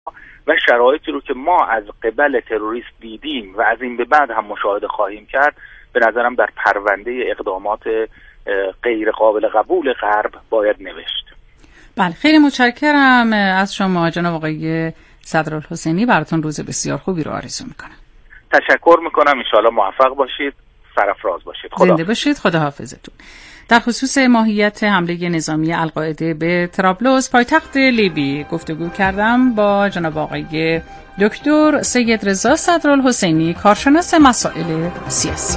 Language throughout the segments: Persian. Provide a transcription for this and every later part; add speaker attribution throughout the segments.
Speaker 1: و شرایطی رو که ما از قبل تروریست دیدیم و از این به بعد هم مشاهده خواهیم کرد، به نظرم در پرونده اقدامات غیر قابل قبول غرب باید نوشت.
Speaker 2: بله، خیلی متشکرم از شما جناب آقای صدرالحسینی. براتون روز بسیار خوبی رو آرزو میکنم.
Speaker 1: تشکر میکنم، انشاءالله موفق باشید، سرافراز باشید.
Speaker 2: زنده باشید، خداحافظتون. در خصوص ماهیت حمله نظامی القاعده به طرابلس پایتخت لیبی گفتگو کردم با جناب آقای دکتر سید رضا صدرالحسینی، کارشناس مسائل سیاسی.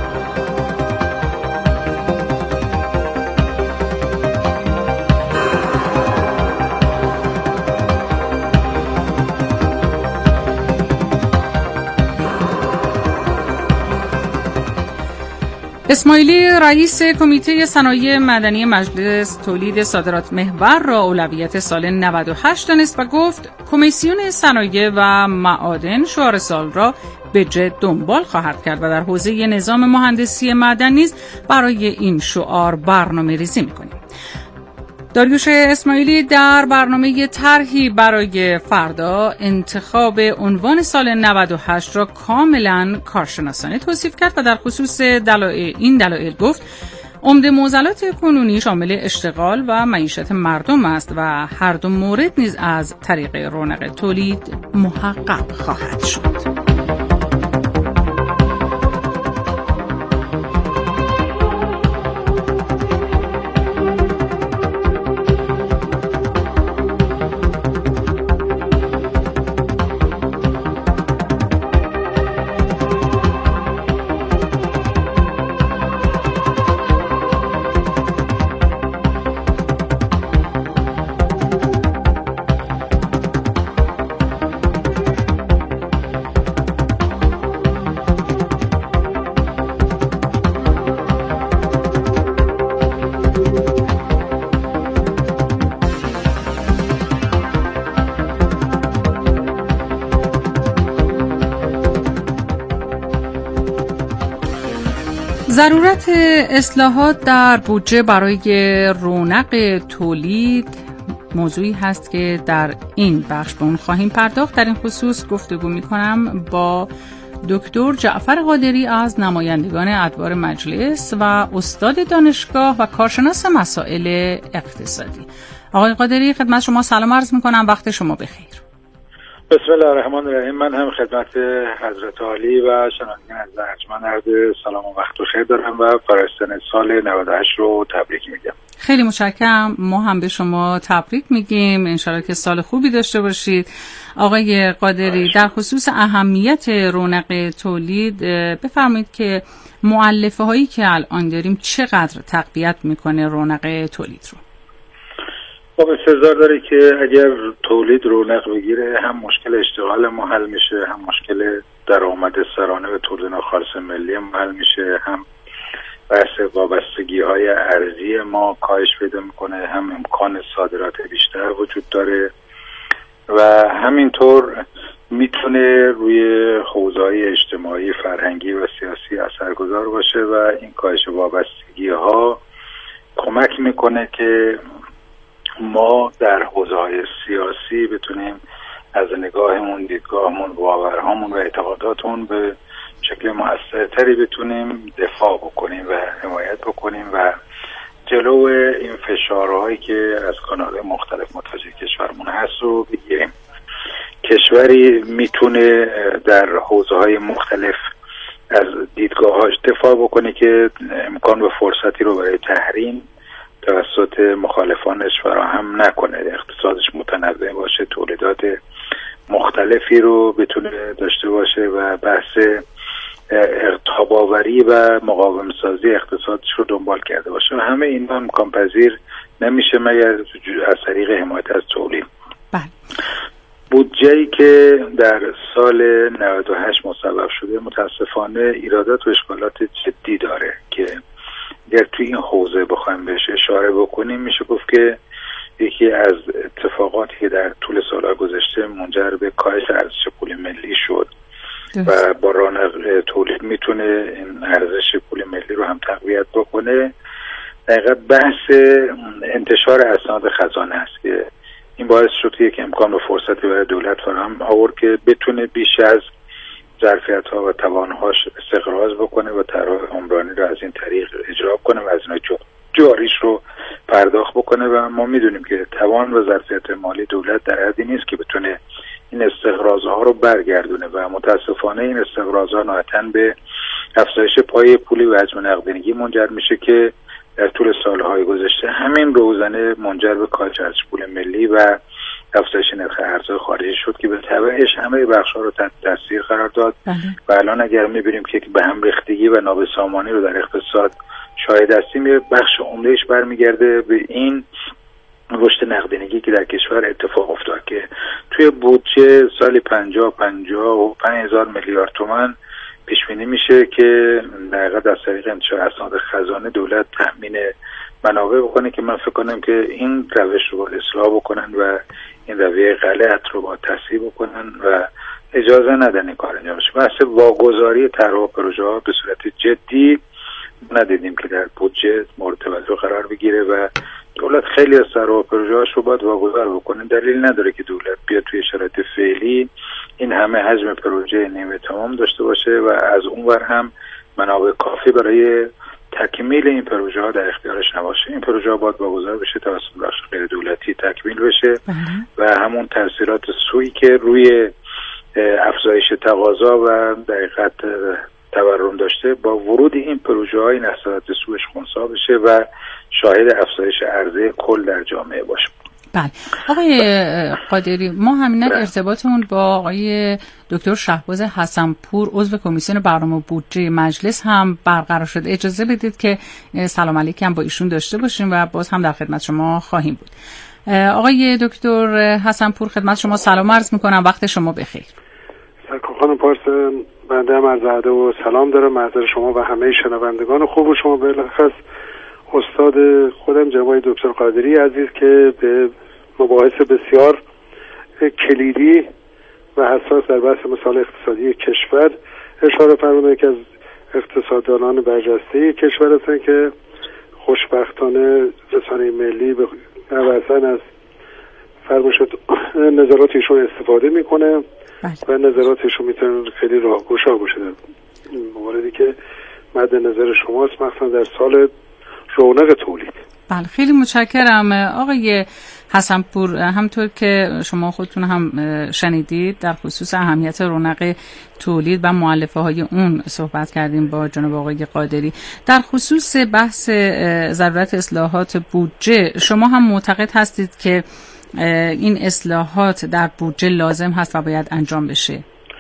Speaker 2: اسماعیلی رئیس کمیته صنایع معدنی مجلس تولید صادرات محور را اولویت سال 98 دانست و گفت کمیسیون صنایع و معادن شعار سال را به جد دنبال خواهد کرد و در حوزه نظام مهندسی معدن نیز برای این شعار برنامه‌ریزی می‌کنیم. داریوش اسماعیلی در برنامه طرحی برای فردا انتخاب عنوان سال 98 را کاملا کارشناسانه توصیف کرد و در خصوص دلایل گفت عمده معضلات کنونی شامل اشتغال و معیشت مردم است و هر دو مورد نیز از طریق رونق تولید محقق خواهد شد. ضرورت اصلاحات در بودجه برای رونق تولید موضوعی هست که در این بخش به اون خواهیم پرداخت. در این خصوص گفتگو می‌کنم با دکتر جعفر قادری از نمایندگان ادوار مجلس و استاد دانشگاه و کارشناس مسائل اقتصادی. آقای قادری، خدمت شما سلام عرض می‌کنم، وقت شما بخیر.
Speaker 3: بسم الله الرحمن الرحیم. من هم خدمت حضرت عالی و شنوندگان از ارجمند عرض سلام و وقت بخیر دارم و فرستن سال 98 رو تبریک میگم.
Speaker 2: خیلی متشکرم. ما هم به شما تبریک میگیم، انشالله که سال خوبی داشته باشید. آقای قادری، در خصوص اهمیت رونق تولید بفرمایید که مؤلفه هایی که الان داریم چقدر تقویت میکنه رونق تولید رو؟
Speaker 3: خب استظهار داره که اگر تولید رونق بگیره هم مشکل اشتغال ما حل میشه، هم مشکل درآمد سرانه به تولید ناخالص ملی ما حل میشه، هم بحث وابستگی های ارزی ما کاهش پیدا میکنه، هم امکان صادرات بیشتر وجود داره و همینطور میتونه روی حوزه‌های اجتماعی، فرهنگی و سیاسی اثرگذار باشه و این کاهش وابستگی ها کمک میکنه که ما در حوزه‌های سیاسی بتونیم از نگاهمون، دیدگاهمون، باورهامون و اعتقاداتمون به شکل مؤثرتری بتونیم دفاع بکنیم و حمایت بکنیم و جلو این فشارهایی که از کانال‌های مختلف متوجه کشورمون هست رو بگیریم. کشوری میتونه در حوزه‌های مختلف از دیدگاهاش دفاع بکنه که امکان و فرصتی رو برای تحریم توسط مخالفانش فراهم نکنه، اقتصادش متنوع باشه، تولیدات مختلفی رو بتونه داشته باشه و بحث تاباوری و مقاوم سازی اقتصادش رو دنبال کرده باشه و همه اینا امکان پذیر نمیشه مگر از طریق حمایت از تولید. بودجه‌ای که در سال 98 مصوب شده متاسفانه ایرادات و اشکالات جدی داره که اگر توی این حوزه بخوایم بهش اشاره بکنیم میشه گفت که یکی از اتفاقاتی که در طول سال‌های گذشته منجر به کاهش ارزش پول ملی شد و با رونق تولید میتونه این ارزش پول ملی رو هم تقویت بکنه. دقیقاً بحث انتشار اسناد خزانه است که این باعث شد که یک امکان و فرصتی برای دولت فراهم آورد که بتونه بیش از ظرفیت‌ها و توان‌هاش استقراض بکنه و طرح عمرانی رو از این طریق اجرا کنه و هزینه‌های جاریش رو پرداخت بکنه و ما میدونیم که توان و ظرفیت مالی دولت در حدی نیست که بتونه این استقراض‌ها رو برگردونه و متاسفانه این استقراض‌ها نهایتاً به افزایش پایه پولی و حجم نقدینگی منجر میشه که در طول سالهای گذشته همین روزانه منجر به کاهش ارزش پول ملی و افزایش نرخ ارزهای خارجی شد که به تبعش همه بخش‌ها رو تحت تاثیر قرار داد و الان اگر می‌بینیم که به هم ریختگی و نابسامانی رو در اقتصاد شاهد هستیم، یه بخش عمده‌اش برمیگرده به این رشد نقدینگی که در کشور اتفاق افتاد که توی بودجه سال 55,000 میلیارد تومان پیش بینی میشه که در حقیقت از طریق انتشار اسناد خزانه دولت تامین منابع بکنه که من فکر کنم که این روش رو اصلاح بکنن و این رویه غلط رو با تصحیح بکنن و اجازه ندن این کار انجام بشه. بحث واگذاری طرح و پروژه‌ها به صورت جدی ندیدیم که در بودجه مورد توجه قرار بگیره و دولت خیلی از طرح و پروژه‌هاش رو باید واگذار بکنه. دلیل نداره که دولت بیاد توی شرایط فعلی این همه حجم پروژه نیمه تمام داشته باشه و از اونور هم منابع کافی برای تکمیل این پروژه ها در اختیارش نباشه. این پروژه ها باید واگذار بشه توسط بخش غیر دولتی تکمیل بشه و همون تاثیرات سویی که روی افزایش تقاضا و در حقیقت تورم داشته با ورود این پروژه ها این اثرات سویش خنثی بشه و شاهد افزایش عرضه کل در جامعه باشه.
Speaker 2: بله آقای قادری، ما همین ارتباطمون با آقای دکتر شهباز حسن‌پور عضو کمیسیون برنامه و بودجه مجلس هم برقرار شد. اجازه بدید که سلام علیکم هم با ایشون داشته باشیم و باز هم در خدمت شما خواهیم بود. آقای دکتر حسن‌پور خدمت شما سلام عرض میکنم، وقت شما بخیر.
Speaker 4: سرکار خانم پارس، بنده هم عرض ادب و سلام دارم محضر شما و همه شنوندگان خوب و شما بالاخص استاد خودم جناب دکتر قادری عزیز که به مباحث بسیار کلیدی و حساس در بحث مسائل اقتصادی کشور اشاره فرمودند که از اقتصاددانان برجسته کشور هستند که خوشبختانه رسانه ملی به عوضاً از فرمایشات نظرات ایشون استفاده میکنه و نظرات ایشون میتونه خیلی راهگشا باشه در موردی که مد نظر شماست، مثلا در سال رونق تولید.
Speaker 2: بله خیلی متشکرم آقای حسن‌پور. همطور که شما خودتون هم شنیدید در خصوص اهمیت رونق تولید و مؤلفه‌های اون صحبت کردیم با جناب آقای قادری. در خصوص بحث ضرورت اصلاحات بودجه شما هم معتقد هستید که این اصلاحات در بودجه لازم هست و باید انجام بشه؟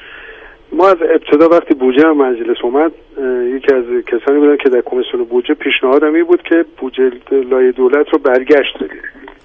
Speaker 4: ما از ابتدا وقتی بودجه مجلس اومد یکی از کسانی بودن که در کمیسیون بودجه پیشنهادم این بود که بودجه لایحه دولت رو برگشت بدیم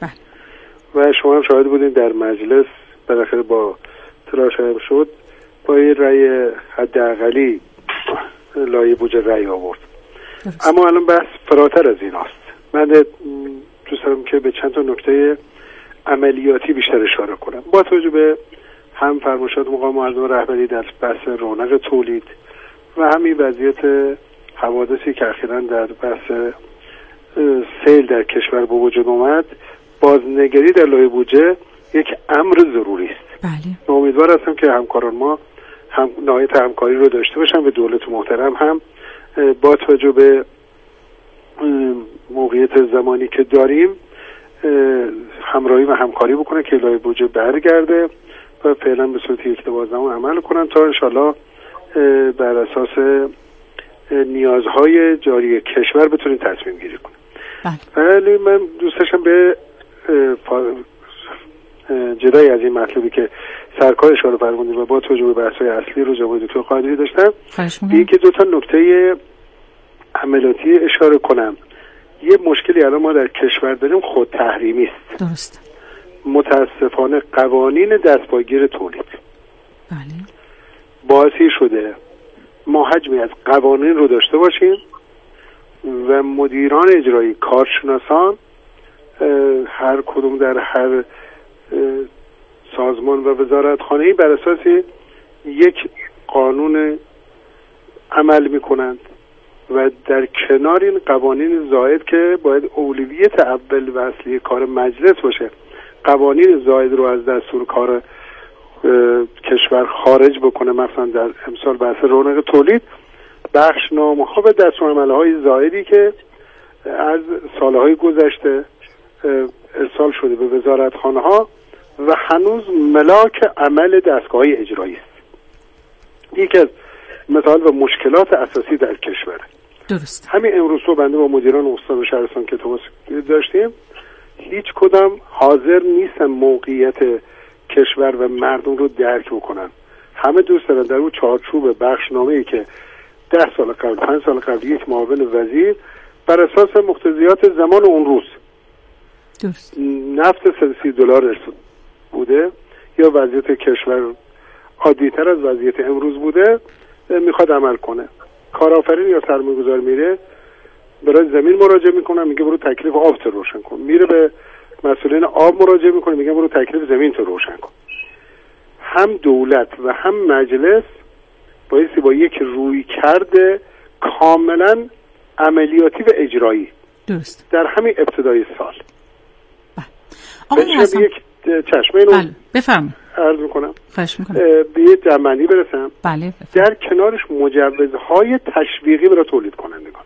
Speaker 4: و شما هم شاهد بودین در مجلس بالاخره با تلاش شد با یه رأی حداقلی لایحه بودجه رأی آورد. اما الان بحث فراتر از این است. من دوست دارم که به چند تا نکته عملیاتی بیشتر اشاره کنم با توجه به هم فرمایشات مقام معظم رهبری در بحث رونق تولید و همین وضعیت حوادثی که اخیراً در بحث سیل در کشور به وجود اومد. بازنگری در لایحه بودجه یک امر ضروری است.
Speaker 2: بله.
Speaker 4: امیدوار هستم که همکاران ما هم نهایت همکاری رو داشته باشن و دولت محترم هم با توجه به موقعیت زمانی که داریم همراهی و همکاری بکنه که لایحه بودجه برگرده و فعلا به صورت 1/12 عمل کنن تا انشالله بر اساس نیازهای جاری کشور بتونیم تصمیم گیری کنیم. ولی من دوست داشتم به جدای از این مطلبی که سرکار اشاره فرمودید و با توجه به بحث‌های اصلی رو جناب دکتر قادری داشتم یکی دو تا نکته عملیاتی اشاره کنم. یه مشکلی الان ما در کشور داریم خود تحریمی است.
Speaker 2: درست.
Speaker 4: متاسفانه قوانین دستپاگیر تولید
Speaker 2: بله
Speaker 4: باعثی شده ما حجمی از قوانین رو داشته باشیم و مدیران اجرایی کارشناسان هر کدوم در هر سازمان و وزارتخانه‌ای بر اساس یک قانون عمل میکنند و در کنار این قوانین زائد که باید اولویت اول و اصلی کار مجلس باشه قوانین زائد رو از دستور کار کشور خارج بکنه، مثلا در امسال بحث رونق تولید، بخشنامه‌ها و دستورالعمل‌های زائدی که از سالهای گذشته ارسال شده به وزارتخانه‌ها و هنوز ملاک عمل دستگاه‌های اجرایی است. یکی از مسائل و مشکلات اساسی در کشور.
Speaker 2: درست.
Speaker 4: همین امروز رو بنده با مدیران استان و شهرستان که تماس داشتیم، هیچ کدام حاضر نیستن موقعیت کشور و مردم رو درک بکنن. همه دوست دارن در اون چارچوب بخشنامه‌ای که 10 سال قبل 5 سال قبل یک معاون وزیر بر اساس مقتضیات زمان اون روز
Speaker 2: درست.
Speaker 4: نفت $30 بوده یا وضعیت کشور عادی‌تر از وضعیت امروز بوده میخواد عمل کنه. کارآفرین یا سرمایه‌گذار میره برای زمین مراجعه میکنه، میگه برو تکلیف آب تو روشن کن. میره به مسئولین آب مراجعه میکنه، میگه برو تکلیف زمین تو روشن کن. هم دولت و هم مجلس بایستی با یک رویکرد کاملا عملیاتی و اجرایی
Speaker 2: درست
Speaker 4: در همین ابتدای سال
Speaker 2: آقای حسن
Speaker 4: یک چشمه اینو
Speaker 2: بفرمایید
Speaker 4: عرض میکنم،
Speaker 2: خواهش میکنم
Speaker 4: به یک جمع‌بندی برسم.
Speaker 2: بله
Speaker 4: در کنارش مجوزهای تشویقی برای تولید کنندگان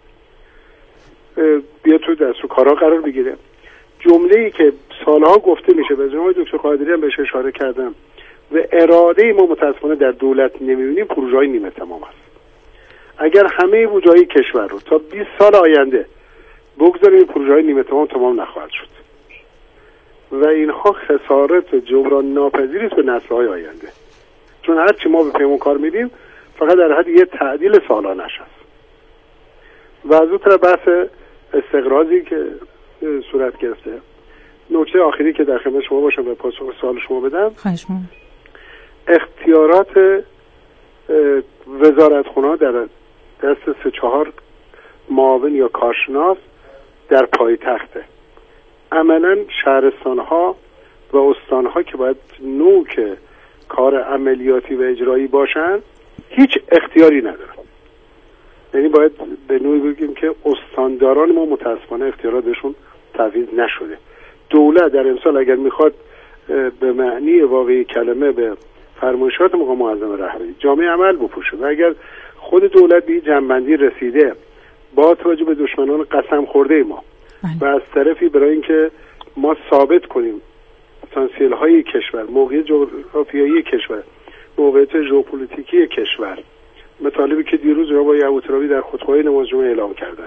Speaker 4: بیا تو دستور کارا قرار بگیره. جمله‌ای که سالها گفته میشه و جناب دکتر قادری هم بهش اشاره کردم و اراده ما متاسفانه در دولت نمیبینیم، پروژه‌های نیمه تمام است. اگر همه بودجه‌های کشور رو تا 20 سال آینده بگذاریم، پروژه‌های نیمه تمام نخواهد شد و اینها خسارت جبران ناپذیری است به نسل‌های آینده. چون هر چی ما به پیمون کار میدیم فقط در حد یه تعدیل سالانش است. و از اون طرف بحث استقراضی که صورت گرفته، نکته آخری که در خدمت شما باشم و پاسخ سوال شما بدم،
Speaker 2: خواهش می‌کنم.
Speaker 4: اختیارات وزارتخانه‌ها در دست 3-4 معاون یا کارشناس در پایتخته. عملاً شهرستان‌ها و استان‌ها که باید نوک کار عملیاتی و اجرایی باشن هیچ اختیاری ندارن. یعنی باید به نوعی بگیم که استانداران ما متاسفانه اختیاراتشون تفویض نشده. دولت در امسال اگر میخواد به معنی واقعی کلمه به فرمایشات مقام معظم رهبری جامعه عمل بپوشه و اگر خود دولت به جنبندی رسیده با توجه به دشمنان قسم خورده ما و از طرفی برای اینکه ما ثابت کنیم پتانسیل های کشور، موقعیت جغرافیایی کشور، موقعیت ژئوپلیتیکی کشور، مطالبی که دیروز جناب ابوترابی در خطبه‌های نماز جمعه اعلام کردن،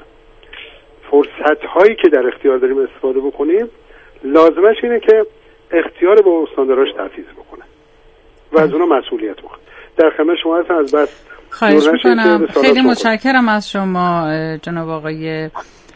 Speaker 4: فرصت هایی که در اختیار داریم استفاده بکنیم، لازمش اینه که اختیار با استانداراش تفویض بکنه و از اونها مسئولیت بکنه. در خدمت شما هستم. از بس
Speaker 2: خواهش میکنم. خیلی متشکرم از شما جناب آقای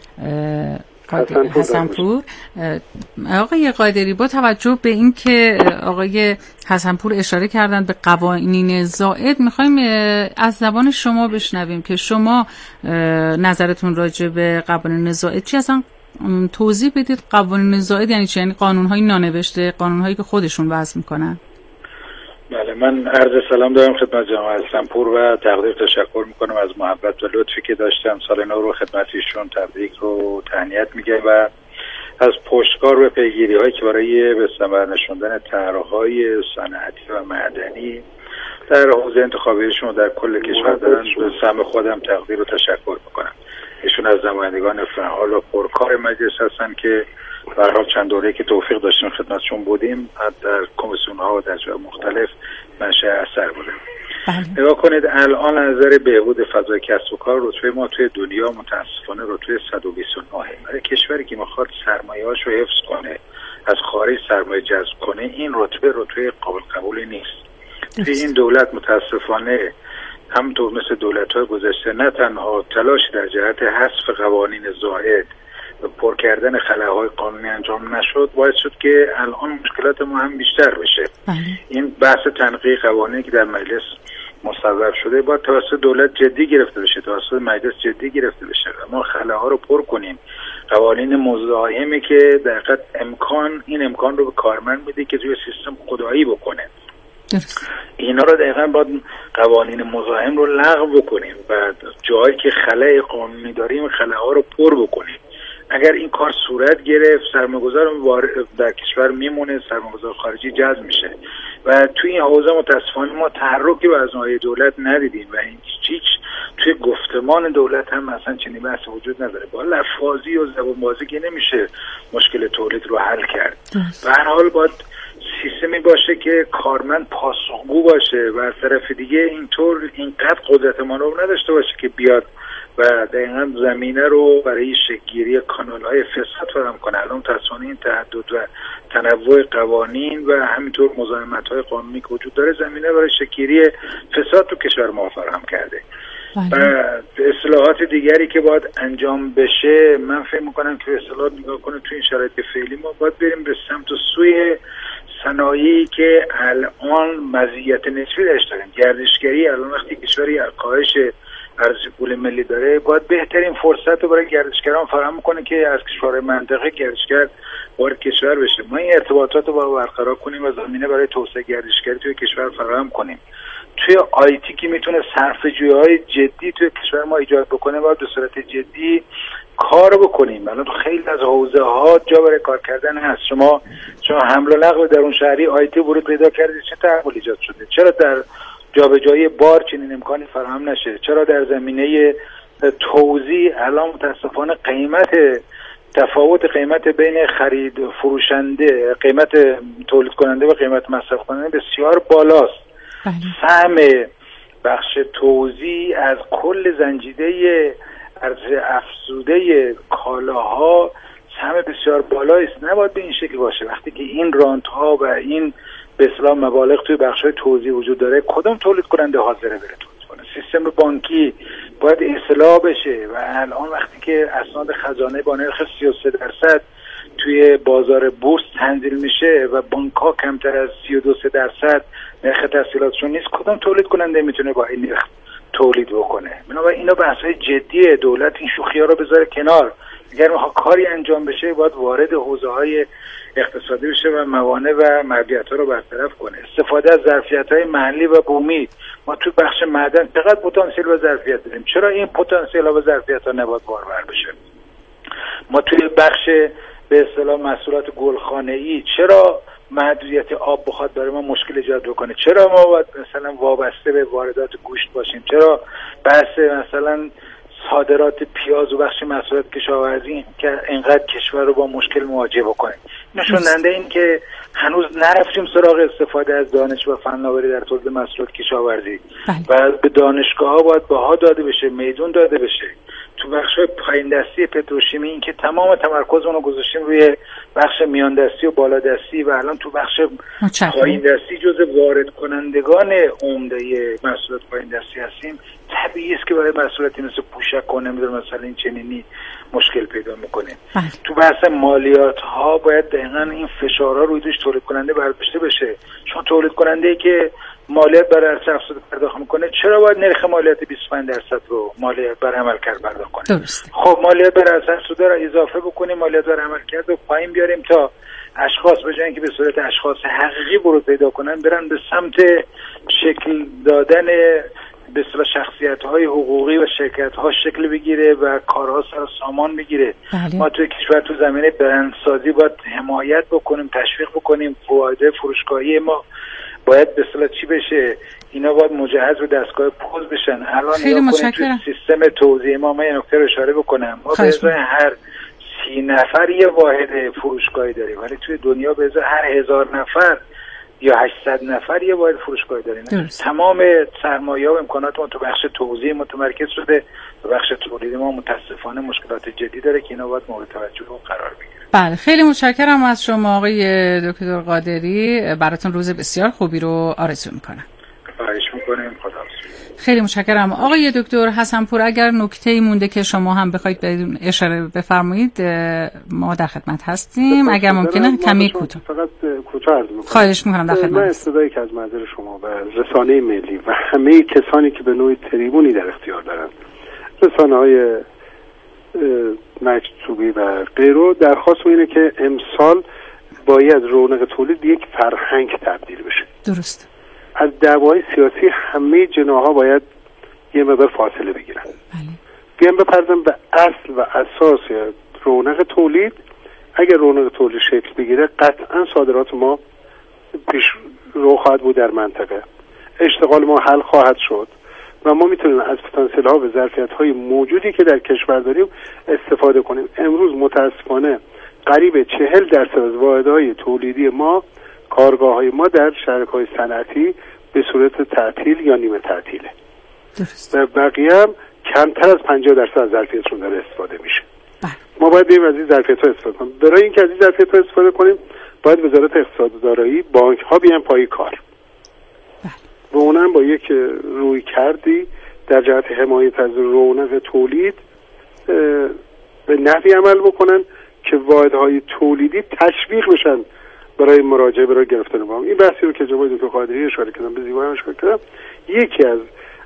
Speaker 2: حسنپور. آقای قادری، با توجه به این که آقای حسنپور اشاره کردند به قوانین زائد، میخوایم از زبان شما بشنویم که شما نظرتون راجع به قوانین زائد چی؟ اصلا توضیح بدید. قوانین زائد یعنی چی؟ یعنی قانون‌های نانوشته، قانون‌هایی که خودشون وضع میکنن.
Speaker 3: بله، من عرض سلام دارم خدمت جناب حسنپور و تقدیر تشکر میکنم از محبت و لطفی که داشتم. سال نو رو خدمت ایشون تبریک رو تهنیت میگه و از پشتکار و پیگیری هایی که برای به ثمر نشوندن طرح‌های صنعتی و معدنی در حوزه انتخابیشون در کل کشور دارن، به سهم خودم تقدیر و تشکر میکنم. ایشون از نمایندگان فعال و پرکار مجلس هستن که به هر حال چند دوره که توفیق داشتیم خدمتشون بودیم، در کمیسیون ها و در جای مختلف منشأ اثر بودیم. نگاه کنید، الان از نظر بهبود فضای کسب و کار رتبه ما توی دنیا متاسفانه رتبه 129. برای کشوری که میخواد سرمایه‌اش رو حفظ کنه، از خارج سرمایه جذب کنه، این رتبه قابل قبولی نیست. توی این دولت متاسفانه همونطور مثل دولت‌های گذشته نه تنها تلاش در جهت حذف قوانین زائد و پر کردن خلاهای قانونی انجام نشد، باعث شد که الان مشکلات ما هم بیشتر بشه. این بحث تنقیح قوانینی که در مجلس مصوب شده باید توسط دولت جدی گرفته بشه، توسط مجلس جدی گرفته بشه و ما خلاها رو پر کنیم. قوانین مزاحمی که در حقیقت این امکان رو به کارمند میده که توی سیستم خدایی بکنه. اینا رو دقیقاً باید قوانین مزاحم رو لغو بکنیم و جایی که خلأ قانونی داریم خلاها رو پر بکنیم. اگر این کار صورت گرفت سرمایه‌گذار در کشور میمونه، سرمایه‌گذار خارجی جذب میشه و توی این حوزه متاسفانه ما تحرکی از نوع دولت ندیدیم و هیچ توی گفتمان دولت هم اصلا چنین بحثی وجود نداره. با لفاظی و زبانبازی که نمیشه مشکل تولید رو حل کرد. به هر حال باید سیستمی باشه که کارمند پاسخگو باشه و از طرف دیگه اینطور اینقدر قدرت مانور نداشته باشه که بیاد و دقیقاً زمینه رو برای شکل‌گیری کانال‌های فساد فراهم کنه. الان متأسفانه این تعدد و تنوع قوانین و همینطور مزاحمت‌های قانونی که وجود داره زمینه برای شکل‌گیری فساد تو کشور ما فراهم کرده. و اصلاحات دیگری که باید انجام بشه، من فکر می‌کنم که اصلاحات نگاه کنه تو این شرایط فعلی ما باید بریم به سمت و سوی صنایعی که الان مزیت نسبی داشته داریم. گردشگری الان وقتی کشوری کاهش ارزش پول ملی داره باید بهترین فرصت رو برای گردشگران فراهم میکنه که از کشورهای منطقه گردشگر وارد کشور بشه. ما این ارتباطات رو باید برقرار کنیم و زمینه برای توسعه گردشگری توی کشور فراهم کنیم. توی آیتی که میتونه صرفه‌جویی‌های جدی توی کشور ما ایجاد بکنه باید به صورت جدی کار بکنیم. الان خیلی از حوزه‌ها جا برای کار کردن هست. شما حمل و نقل درون شهری آیتی ورود پیدا کردید، چه تحول ایجاد شده؟ چرا در جابجایی بار چنین امکانی فراهم نشه؟ چرا در زمینه توزیع الان متاسفانه تفاوت قیمت بین خرید فروشنده، قیمت تولید کننده و قیمت مصرف کننده بسیار بالاست. سهم بخش توزیع از کل زنجیره ارزش افزوده کالاها سهم بسیار بالایی است. نباید به این شکل باشه. وقتی که این رانت‌ها و این به اصطلاح مبالغ توی بخش‌های توزیع وجود داره، کدوم تولید کننده حاضره بره تولید کنه؟ سیستم بانکی باید اصلاح بشه و الان وقتی که اسناد خزانه با نرخ 33% توی بازار بورس تنزیل میشه و بانک‌ها کمتر از 32% نرخ تسهیلاتشون نیست، کدوم تولید کننده میتونه با این نرخ تولید بکنه؟ بنابراین اینا بحث‌های جدیه. دولت این شوخی‌ها رو بذاره کنار. اگر میخواد کاری انجام بشه باید وارد حوزه‌های اقتصادی بشه و موانع و معدودیت‌ها رو برطرف کنه. استفاده از ظرفیت‌های محلی و بومی. ما تو بخش معدن چقدر پتانسیل و ظرفیت داریم، چرا این پتانسیل‌ها و ظرفیت‌ها نباید بارور بشه؟ ما توی بخش به اصطلاح محصولات گلخانه‌ای چرا محدودیت آب بخواد برای ما مشکل ایجاد بکنه؟ چرا ما باید مثلا وابسته به واردات گوشت باشیم؟ چرا بحث مثلا صادرات پیاز و بخش محصولات کشاورزی که اینقدر کشور رو با مشکل مواجه بکنه؟ نشون دهنده این که هنوز نرفتیم سراغ استفاده از دانش و فناوری در تولید محصولات کشاورزی و به دانشگاه‌ها باید بها داده بشه، میدون داده بشه. تو بخش پایین دستی پتروشیمی این که تمام تمرکزمون رو گذاشتیم روی بخش میان دستی و بالا دستی و الان تو بخش پایین دستی جزء وارد کنندگان عمده محصولات پایین دستی هستیم. طبیعی است که برای محصولاتی مثل پوشک و نمیدونم مثلا این چنینی مشکل پیدا میکنه. تو بحث مالیات ها باید دقیقاً این فشارها روی دوش تولید کننده برداشته بشه. چون تولید کننده ای که مالیات بر ارزش افزوده پرداخت میکنه چرا باید نرخ مالیات 25% رو مالیات بر عملکرد پرداخت کنه؟ خب مالیات بر ارزش افزوده رو اضافه بکنیم، مالیات بر عملکرد رو پایین بیاریم تا اشخاص به جای اینکه به صورت اشخاص حقیقی ورود پیدا کنن برن به سمت شکل دادن به اصطلاح شخصیت‌های حقوقی و شرکت‌ها شکل بگیره و کارها سر سامان بگیره. ما توی کشور تو زمینه برندسازی باید حمایت بکنیم، تشویق بکنیم. فواید فروشگاهی ما باید به اصطلاح چی بشه؟ اینا باید مجهز به دستگاه پوز بشن. الان
Speaker 2: خیلی متشکرم.
Speaker 3: سیستم توزیع ما یه نکته رو اشاره بکنم. ما به ازای هر 30 نفر یه واحد فروشگاهی داریم، ولی توی دنیا به ازای هر 1000 نفر یا 800 نفر یه واحد فروشگاه داریم. تمام سرمایه و امکانات ما تو بخش توزیع متمرکز شده. تو بخش تولید ما متاسفانه مشکلات جدی داره که اینا باید مورد توجه قرار بگیره.
Speaker 2: بله، خیلی متشکرم از شما آقای دکتر قادری. براتون روز بسیار خوبی رو آرزو میکنم.
Speaker 3: خواهش میکنیم. خدا
Speaker 2: خیلی متشکرم. آقای دکتر حسن‌پور، اگر نکته‌ای مونده که شما هم بخواید اشاره بفرمایید ما در خدمت هستیم. اگر ممکنه کمی کوتاه.
Speaker 4: فقط کوتاه عرض می‌کنم.
Speaker 2: خواهش می‌کنم، در خدمت.
Speaker 4: من استدایی که از منظر شما و رسانه ملی و همه کسانی که به نوعی تریبونی در اختیار دارند، رسانه‌های مکتوبی و غیره، درخواست اینه که امسال باید رونق تولید یک فرهنگ تبدیل بشه.
Speaker 2: درست.
Speaker 4: از دعوای سیاسی همه جناح‌ها باید یه مقدار فاصله بگیرن. بیان بپردازن به اصل و اساس رونق تولید. اگر رونق تولید شکل بگیره قطعا صادرات ما پیش رو خواهد بود در منطقه، اشتغال ما حل خواهد شد و ما میتونیم از پتانسیل ها و ظرفیت های موجودی که در کشور داریم استفاده کنیم. امروز متاسفانه قریب 40% از واحدهای تولیدی ما، کارگاه های ما در شرکت های صنعتی به صورت تعطیل یا نیمه تعطیله و بقیه هم کمتر از 50% از ظرفیتشون داره استفاده میشه. ما باید بریم از این ظرفیت ها استفاده کنیم. برای اینکه از این ظرفیت ها استفاده کنیم باید وزارت اقتصاد و دارایی، بانک ها بیان پای کار و اونم با یک روی کردی در جهت حمایت از رونق تولید به نحوی عمل بکنن که واحدهای تولیدی تشویق بشن برای مراجعه برای گرفتن وام. این بحثی رو که جناب دکتر قادری اشاره کردن به زیبایی اشاره کردن، یکی از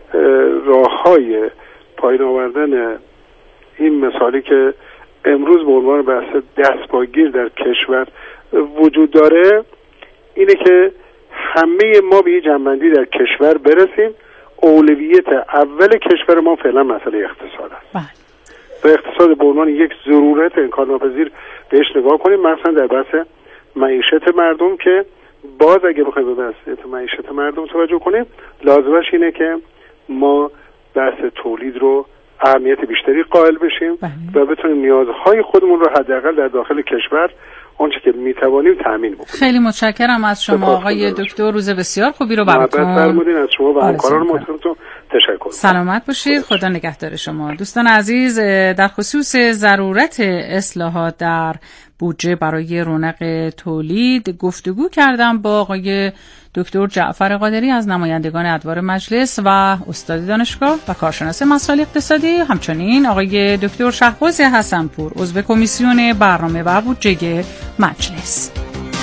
Speaker 4: راه‌های پایین آوردن این مثالی که امروز به عنوان بحث دستپاگیر در کشور وجود داره اینه که همه ما به یه جنبندی در کشور برسیم. اولویت اول کشور ما فعلا مسئله اقتصاد است و اقتصاد به عنوان یک ضرورت انکارناپذیر بهش نگاه کنیم، مثلا در بحث معیشت مردم که باز اگه بخوایم به بحث معیشت مردم توجه کنیم لازمش اینه که ما بحث تولید رو اهمیت بیشتری قائل بشیم و بتونیم نیازهای خودمون رو حداقل در داخل کشور آنچه که میتوانیم تامین بکنیم.
Speaker 2: خیلی متشکرم از شما آقای دکتر، روز بسیار خوبی رو براتون.
Speaker 4: فرمودین. از شما و همکاران محترمتون تشکر.
Speaker 2: سلامت باشید. خدا نگهدار شما. دوستان عزیز، در خصوص ضرورت اصلاحات در بودجه برای رونق تولید گفتگو کردم با آقای دکتر جعفر قادری از نمایندگان ادوار مجلس و استاد دانشگاه و کارشناس مسائل اقتصادی، همچنین آقای دکتر شهباز حسنپور عضو کمیسیون برنامه و بودجه مجلس.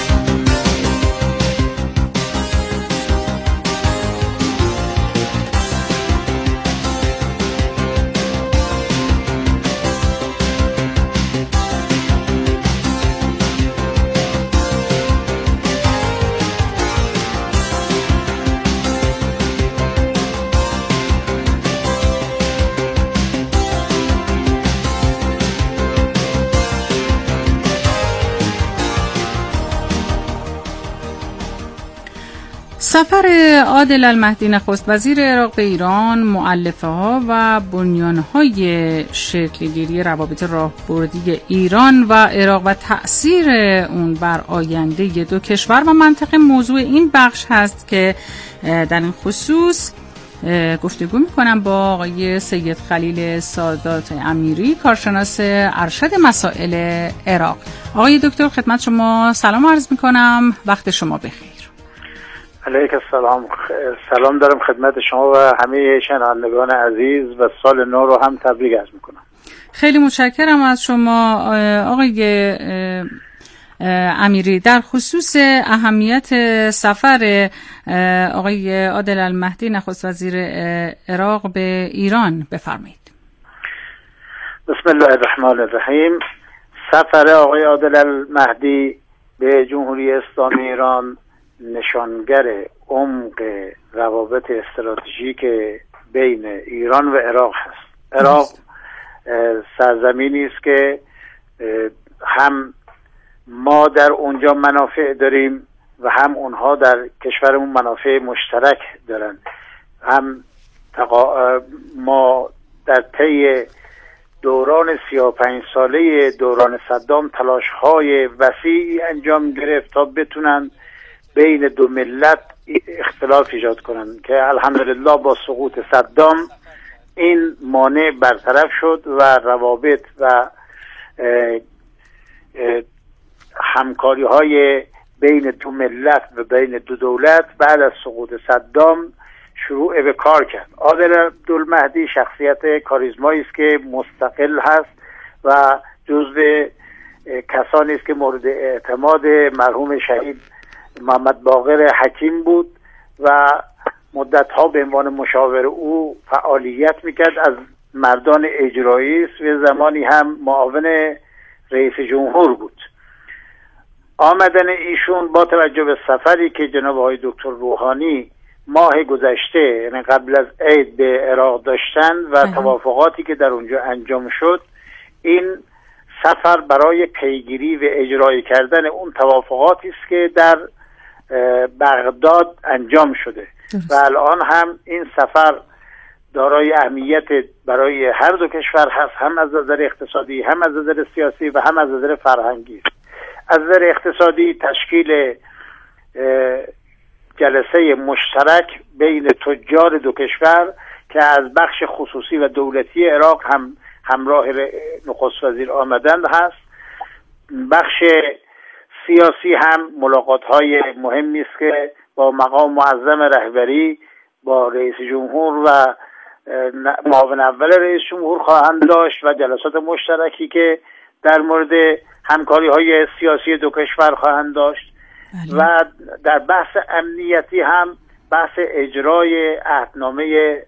Speaker 2: سفر عادل المهدی نخست وزیر عراق به ایران، مؤلفه ها و بنیانهای شکل‌گیری روابط راهبردی ایران و عراق و تأثیر اون بر آینده دو کشور و منطقه موضوع این بخش هست که در این خصوص گفتگو میکنم با آقای سید خلیل سادات امیری، کارشناس ارشد مسائل عراق. آقای دکتر خدمت شما سلام عرض میکنم، وقت شما بخیر.
Speaker 5: علیک السلام. سلام دارم خدمت شما و همه شنوندگان عزیز و سال نو رو هم تبریک عرض میکنم.
Speaker 2: خیلی متشکرم از شما آقای امیری. در خصوص اهمیت سفر آقای عادل المهدی نخست وزیر عراق به ایران بفرمایید.
Speaker 5: بسم الله الرحمن الرحیم. سفر آقای عادل المهدی به جمهوری اسلامی ایران نشانگر عمق روابط استراتژیک بین ایران و عراق هست. عراق سرزمینی است که هم ما در اونجا منافع داریم و هم اونها در کشورمون منافع مشترک دارن. هم ما در طی دوران 35 ساله دوران صدام تلاش‌های وسیعی انجام گرفت تا بتونن بین دو ملت اختلاف ایجاد کنند که الحمدلله با سقوط صدام این مانع برطرف شد و روابط و همکاری های بین دو ملت و بین دو دولت بعد از سقوط صدام شروع به کار کرد. عادل عبدالمهدی شخصیت کاریزمایی است که مستقل هست و جزو کسانی است که مورد اعتماد مرحوم شهید محمد باقر حکیم بود و مدت‌ها به عنوان مشاور او فعالیت میکرد. از مردان اجرایی است و زمانی هم معاون رئیس جمهور بود. آمدن ایشون با توجه به سفری که جناب آقای دکتر روحانی ماه گذشته یعنی قبل از عید به عراق داشتن و توافقاتی که در اونجا انجام شد، این سفر برای پیگیری و اجرای کردن اون توافقاتی است که در بغداد انجام شده و الان هم این سفر دارای اهمیت برای هر دو کشور هست، هم از نظر اقتصادی، هم از نظر سیاسی و هم از نظر فرهنگی. از نظر اقتصادی تشکیل جلسه مشترک بین تجار دو کشور که از بخش خصوصی و دولتی عراق هم همراه نخست وزیر آمدند هست. بخش سیاسی هم ملاقات‌های مهمی است که با مقام معظم رهبری، با رئیس جمهور و معاون اول رئیس جمهور خواهند داشت و جلسات مشترکی که در مورد همکاری‌های سیاسی دو کشور خواهند داشت. و در بحث امنیتی هم بحث اجرای عهدنامه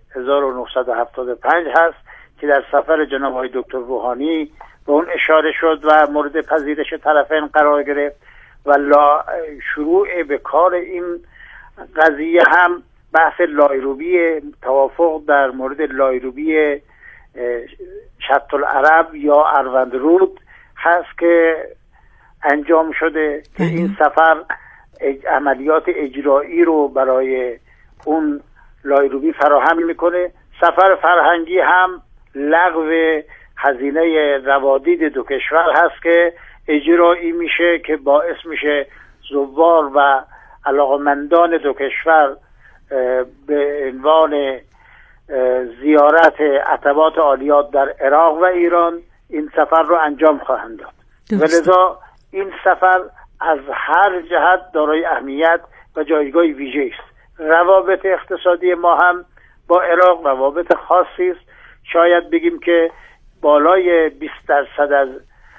Speaker 5: 1975 هست که در سفر جناب آقای دکتر روحانی به اون اشاره شد و مورد پذیرش طرفین قرار گرفت و شروع به کار این قضیه هم بحث لایروبی توافق در مورد لایروبی شط العرب یا اروندرود هست که انجام شده که این سفر عملیات اجرایی رو برای اون لایروبی فراهم میکنه. سفر فرهنگی هم لغو هزینه روادید دو کشور هست که اجرایی میشه که باعث میشه زوار و علاقمندان دو کشور به عنوان زیارت عتبات عالیات در عراق و ایران این سفر رو انجام خواهند داد. ولذا این سفر از هر جهت دارای اهمیت و جایگاه ویژه‌ای است. روابط اقتصادی ما هم با عراق روابط خاصی است. شاید بگیم که بالای 20% از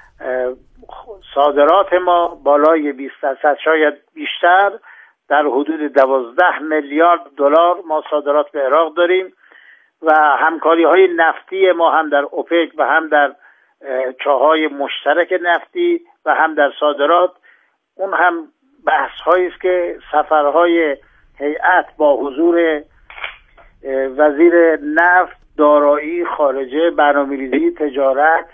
Speaker 5: صادرات ما، بالای 20% شاید بیشتر، در حدود 12 میلیارد دلار ما صادرات به عراق داریم و همکاری‌های نفتی ما هم در اوپک و هم در چاهای مشترک نفتی و هم در صادرات، اون هم بحث‌هایی است که سفرهای هیئت با حضور وزیر نفت، دارایی، خارجه، برنامه‌ریزی، تجارت،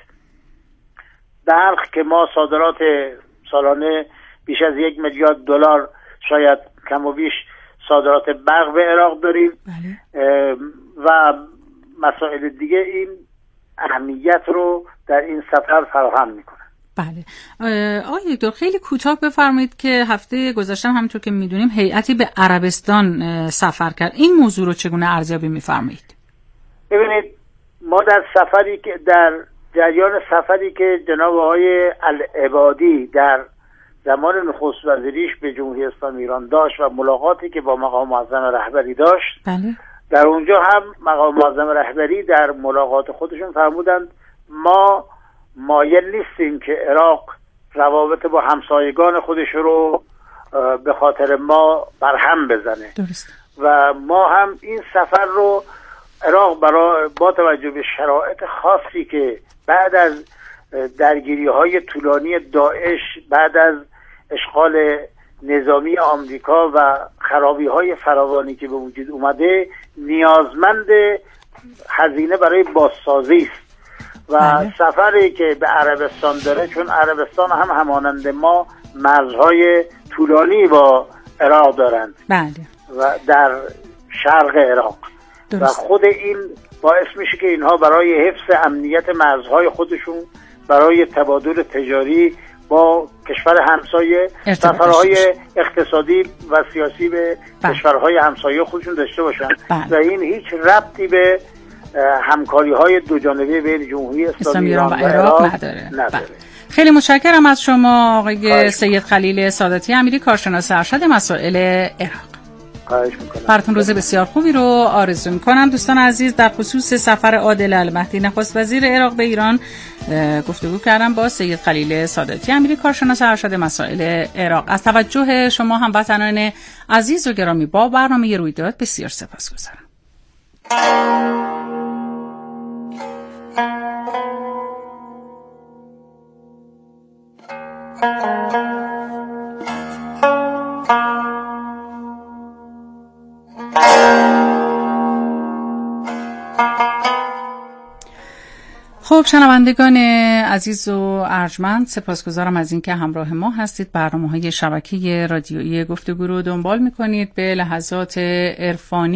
Speaker 5: برق که ما صادرات سالانه بیش از 1 میلیارد دلار شاید کم و بیش صادرات برق به عراق داریم. بله. و مسائل دیگه این اهمیت رو در این سفر فراهم میکنه.
Speaker 2: بله. آقای دکتر خیلی کوتاه بفرمایید که هفته گذشته همونطور که میدونیم هیئتی به عربستان سفر کرد. این موضوع رو چگونه ارزیابی میفرمایید؟
Speaker 5: ببینید ما در سفری که در جریان سفری که جناب آقای العبادی در زمان نخست وزیریش به جمهوری اسلامی ایران داشت و ملاقاتی که با مقام معظم رهبری داشت، بله. در اونجا هم مقام معظم رهبری در ملاقات خودشون فرمودند ما مایل نیستیم که عراق روابط با همسایگان خودش رو به خاطر ما برهم بزنه. درست. و ما هم این سفر رو عراق با توجه به شرایط خاصی که بعد از درگیری‌های طولانی داعش، بعد از اشغال نظامی آمریکا و خرابی‌های فراوانی که به وجود اومده، نیازمند هزینه برای بازسازی است و سفری که به عربستان داره، چون عربستان هم همانند ما مرزهای طولانی با عراق دارند. بله. و در شرق عراق. درست. و خود این باعث میشه که اینها برای حفظ امنیت مرزهای خودشون، برای تبادل تجاری با کشور همسایه، سفرهای اقتصادی و سیاسی به کشورهای همسایه خودشون داشته باشن. و این هیچ ربطی به همکاری‌های دو جانبه بین جمهوری اسلامی ایران و عراق نداره.
Speaker 2: خیلی متشکرم از شما آقای سید خلیل ساداتی، امیری کارشناس ارشد مسائل عراق. براتون روز بسیار خوبی رو آرزو میکنم. دوستان عزیز، در خصوص سفر عادل المهدی نخست وزیر عراق به ایران گفتگو کردم با سید خلیل ساداتی، امیری کارشناس ارشد مسائل عراق. از توجه شما هموطنان عزیز و گرامی با برنامه رویداد بسیار سپاسگزارم. خب خب شنوندگان عزیز و ارجمند، سپاسگزارم از اینکه همراه ما هستید. برنامه‌های شبکه رادیویی گفتگو رو دنبال می‌کنید. به لحظات عرفانی